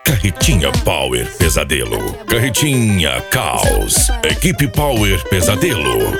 Carretinha Power Pesadelo. Carretinha Caos. Equipe Power Pesadelo.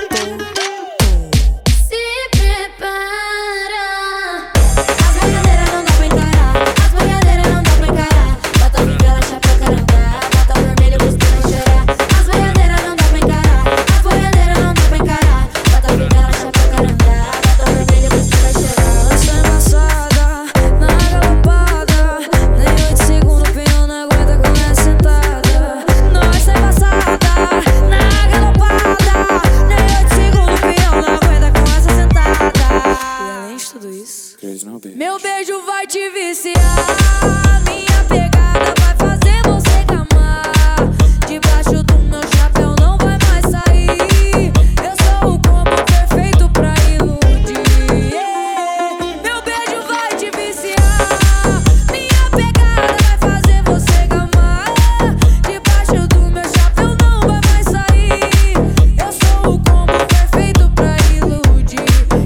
Meu beijo vai te viciar, minha pegada vai fazer você gamar. Debaixo do meu chapéu não vai mais sair. Eu sou o combo perfeito pra iludir. Meu beijo vai te viciar, minha pegada vai fazer você gamar. Debaixo do meu chapéu não vai mais sair. Eu sou o combo perfeito pra iludir.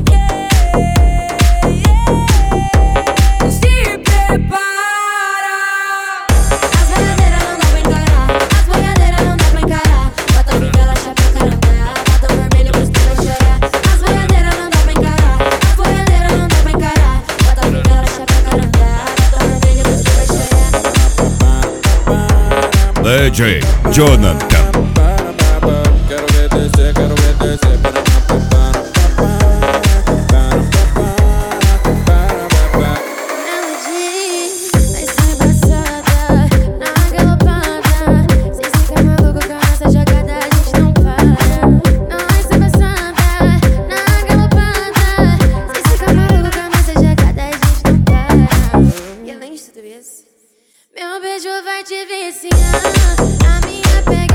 DJ Jonathan. Quero ver descer, quero ver descer. Vai ser embaçada, na galopada. Sem ficar maluco com essa jogada, a gente não para. Vai ser embaçada, na galopada. Sem ficar maluco com essa jogada, a gente não para. E além de tudo isso, meu beijo vai te viciar, a minha pegada